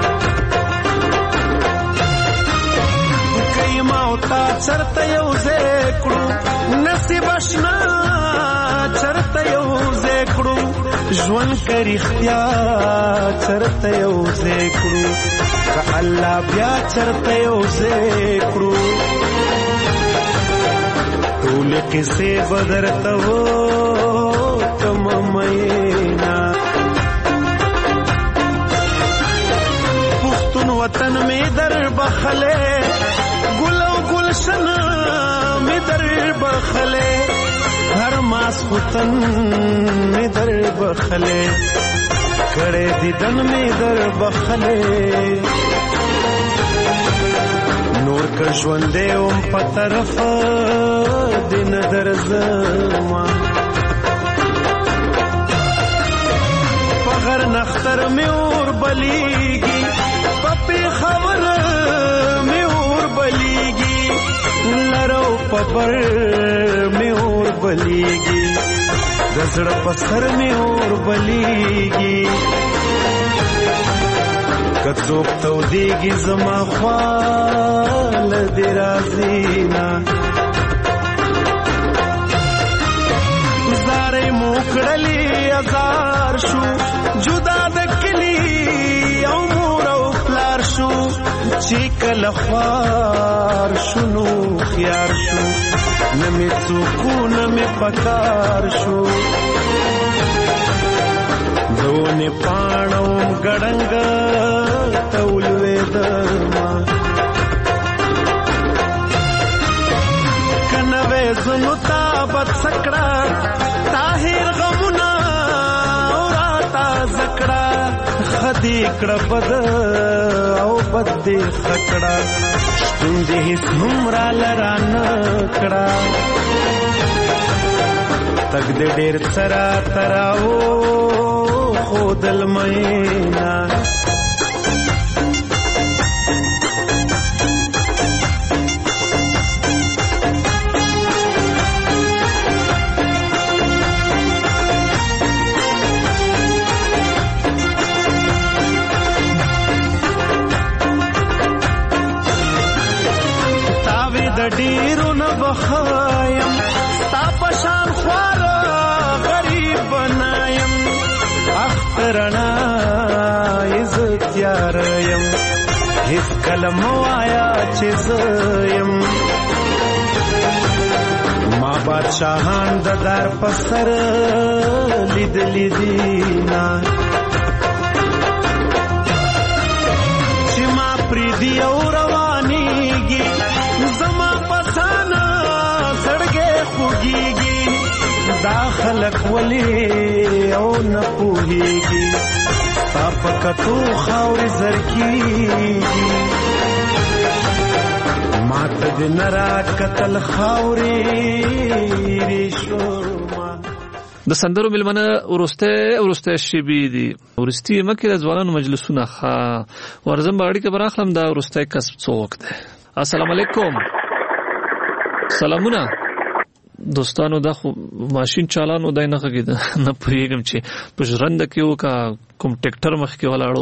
کایما او تا چرته یو زکړو نصیب آشنا چرته یو زکړو ژوند کری اختیا چرته یو زکړو که الله بیا چرته یو زکړو ټول کیسې بدرته و کم مینا پښتون وطن می در بخله ګل او گلشن می در بخله هر ماس وطن می در بخله کړه دیدن می در بخله نور که ژوندې اوم په طرف دین درځما پغر نختر می اور بلیږي پپی خبر می اور بلیږي لرو پبر می اور بلیږي دزړه پسر می اور بلیږي کڅوک تو دیږي زما خپل درازینا لارې موکړلې ازار شو جدا د کلی او مور او پلار شو چې کله خوار شنو خيار شو نمې څوکو نمې پکار شو دونه پاڼو ګړنګ تولوي دما کنوې زنو تابت سکړه طاهر غمنا اوراتا زکړه خدي کړه بد او بد دې خکړه شتون دې همرا لران کړه تک دې ډېر سرا تراو خودل مینا تاوی د ډیرو نه بخایم ستا پشان خوار غریب بنایم اخترنا عزت یاریم هیڅ کلم وایا چې زیم ما بادشاہان د دار په سر لیدلی دینا چې ما پریدي او روانيږي زما پسانا سړګې خوږيږي داخلك ولي او نه پوهيږي پاپکتو خاور زرکیږي ماته د نرا قتل خاورې ریشو د سندرو ملمنه ورسته شبي دي ورستي مکه د ځوانانو مجلسونه ورزم باړي کې براخلم دا ورسته کسب څوک ده. السلام علیکم. سلامونه دوستانو. دا خو ماشين چالانو دای نه غږیده نه پوهیږم چې په ژرنده کې وکا کوم ټریکټر مخ کې ولاړو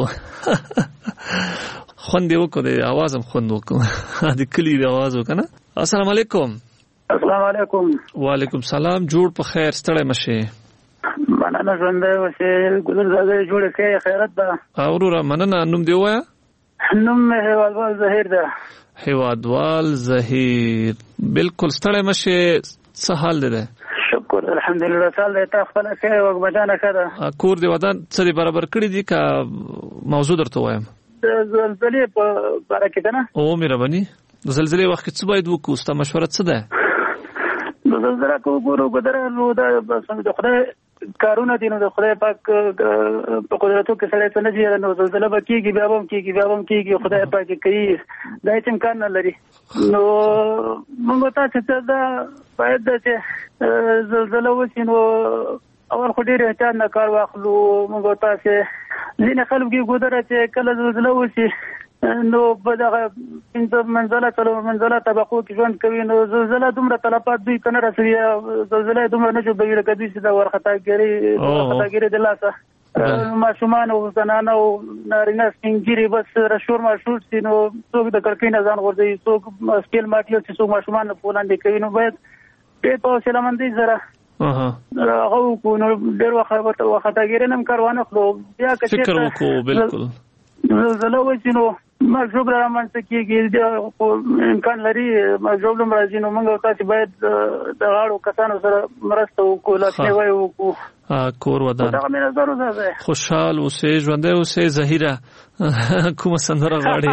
خوند یو کو د आवाज هم خوند وکړه د کلی د आवाज وکنه. السلام علیکم. السلام علیکم. وعلیکم سلام. جوړ په خیر ستړی مشه. مننه ژوندې وسه ګذر زده جوړ کې خیرت ده. اورورا مننه. نوم دی وایا؟ نوم مې هیوادوال زهیر ده. هیوادوال زهیر. بالکل ستړی مشه. څه حال ده؟ شکر الحمدلله. سال دې تا خپل کې وګ بجانه کړه. کور دی ودان څه برابر کړی دي کا موضوع درته وایم. زلزلې په باره کې ده نه؟ او مهرباني. زلزلې وخت څه باید وکړو؟ ستا مشوره څه ده؟ زلزلہ کو ګورو ګدره نو دا د خدای کارونه دي نو د خدای پاک په قدرتو کې سره څه نه دي نو زلزلہ به کېږي بیا هم کېږي خدای پاک کوي دا هیڅ امکان نه لري. نو موږ تاسو ته دا باید چې زلزلہ وشي نو اول خو ډېر احتیاط نه کار واخلو. موږ تاسو ځینې خلک ګدره چې کله زلزلہ وشي نو په دغه منزله طبقو کې ژوند کوي نو زلزلہ دومره تلفات دوی کنه رسوي زلزلہ دومره نه جوړوي لکه دوی چې د ورختاګيري د لاسه ماشومان او زنانه او نارینه سپینګيري بس رشور ماشور سي نو څوک د کړکۍ نه ځان غورځي څوک سکیل ماټیو چې څوک ماشومان نه پولاندې کوي نو باید په حوصله مندي سره هغه کو نو ډېر وختاګيري نم کاروانه خو بیا که فکر وکړو. بالکل زلزلہ وشي نو مجبور رامنځته کېږي امکان لري مجبور راځي نو موږ تاسو باید د غاړو کسانو سره مرسته وکړو لاسنیوي وکړو. کور ودان خوشحال اوسې ژوندې اوسې زهیره. کومه سندره غواړې؟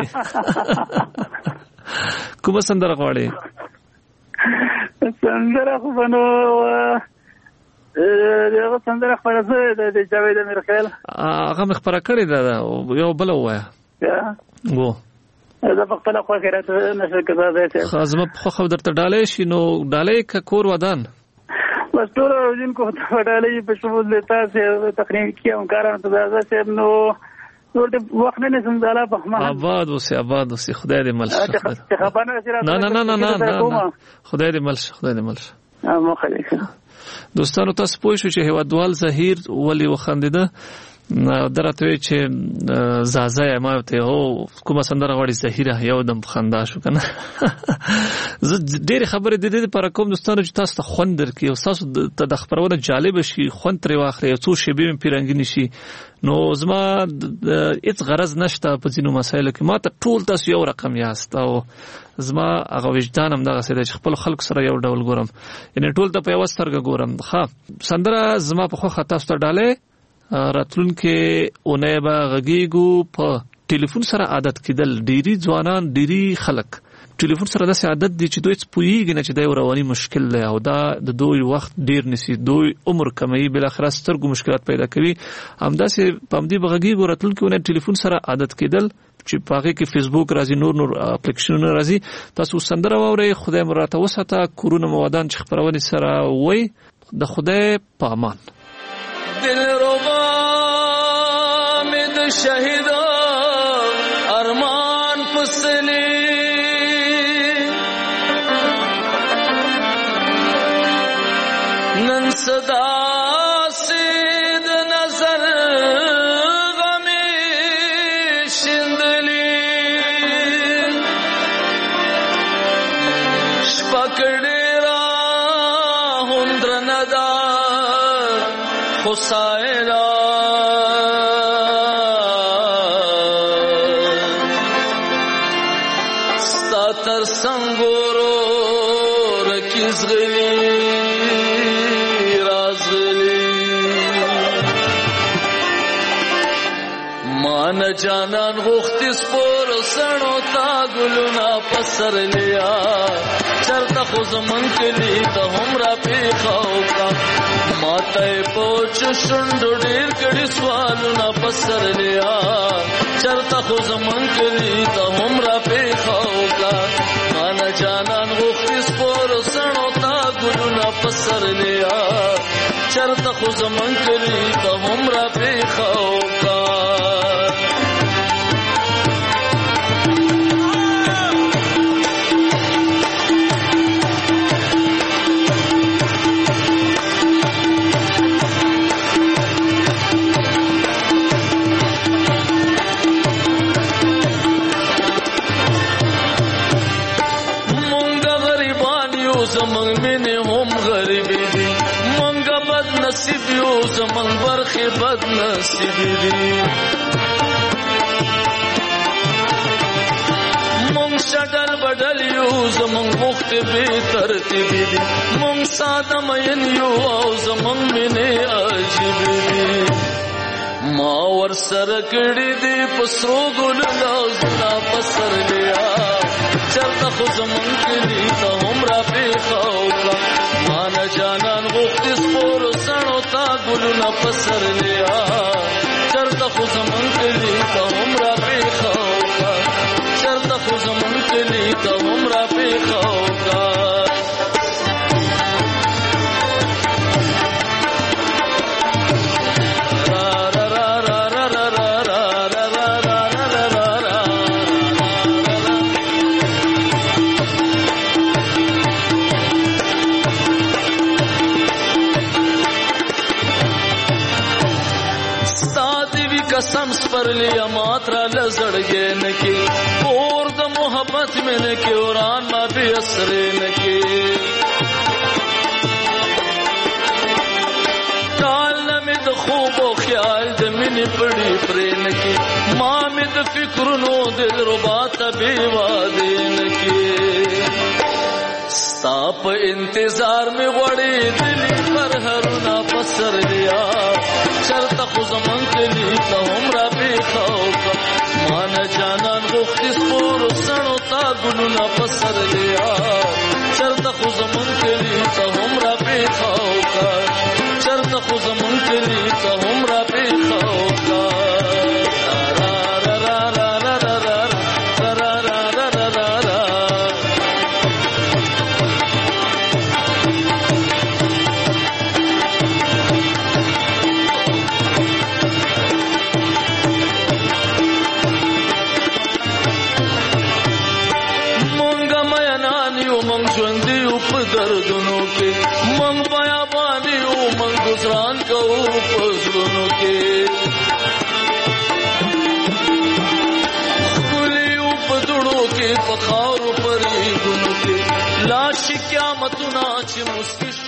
سندره خو بنو دغه سندره خبره ده د جاوید امیر خیل هغه مخبره کړی ده یو بل وایا وو دا په خپل خو خیرات نشه کړه ده خازم په خو درته ډالې شي نو ډالې ک کور ودان بس ټول ورځین کو ډالې په شمول لتا سه تقریبا کیوم کاران ته ده چې نو ورته وخت نه سمزاله په ما آباد وسه خدای دې ملش نه خدای دې ملش مخالفه. دوستانو تاسو پوه شو چې هیوادوال زهیر ولی وخندیده درته چې زازه ما ته هو کومه سندره غوړي زهیره یو دم خندا شو کنه. زه ډېر خبرې د دې پر کوم دوستانو چې تاسو ته خوند درکې او تاسو ته د خبرونه جالب شي خوند ترې واخلي او څو شی به پیرنګ نشي نو زما هیڅ غرض نشته په ځینو مسایلو کې ما ته ټول تاسو یو رقم یاست او زما هغه وجدان هم دغه سره چې خپل خلک سره یو ډول ګورم یعنی ټول ته په یو سترګه ګورم. ښه سندره زما په خو تاسو ته ډاله راتلونکې اونۍ به غږیږو په ټلیفون سره عادت کېدل. ډېری ځوانان ډېری خلک ټلیفون سره داسې عادت دي چې دوی څه پوهېږي نه چې دا یو رواني مشکل دی او دا د دوی وخت ډېر نیسي دوی عمر کموي بالاخره سترګو مشکلات پیدا کوي. همداسې په همدې به غږیږو راتلونکې اونۍ ټلیفون سره عادت کېدل چې په هغې کې فیسبوک راځي نور اپلیکیشنونه راځي. تاسو سندره واورئ خدای مو راته وساته کورونه مو ودان چې خپرونې سره وایي د خدای په امان. دلربا میں د شهیدا ارمان پسلی نن صدا سید نظر غمی شندلی شپکڑی را هندر ندا خسائلا ستا تر سنگورو رکیز غلی رازلی مان جانان غختی سپور سنو تا گلونا پسر لیا چرتا خوزمن کلی تا هم را پیخاو کا ماته پوچ شندو ډیر کړي سوالونه پسر لیا چرتا خو زمون کلی ته هم را پیخاو کا مانا جانان غوښتي سپور سنو تا ګلونه پسر لیا چرتا خو زمون کلی ته هم را پیخاو کا زمنگ مینه هم غریبی دی منگا بد نصیبیو زمنگ برخی بد نصیبی دی منگ شدل بدلیو زمنگ مخت بی ترتیبی دی منگ ساده مینیو او زمنگ مینه عجیبی دی ما ور سره کړی دی پسرو ګل لازنا پسر لیا چرته خو زمون کلی ته هم را پیخاو کا مان جانان غوښتي سپور سنو تا ګلونه پسر لیا چرته خو زمون کلی ته هم را پیخاو کا چرته خو زمون کلی ته هم را پیخاو کا कसम पर लिया मात्रा लजड़गे न के और द मोहब्बत में न के औरान मा भी असरे न के काल न में द खूब ओ ख्याल द मिनी पड़ी प्रेन के मां में द फिक्र नो दिल रुबा तबे वादे न के स्ताप इंतजार में वड़े दिल पर हरुना पसर लिया चरता खो زمن کلی ته هم را پیخاو کا مان جانان غوښتي سپور سنو تا ګلونه پسر لیا چرتا خو زمن کلی ته هم را پیخاو کا چرتا خو زمن کلی ته هم را پیخاو کا दर्दनों के मंग पाया पानी ओ मंग गुजरान को फजलों के په خاورو پرېږدو کې لاړ شي قیامتونه چې مسکي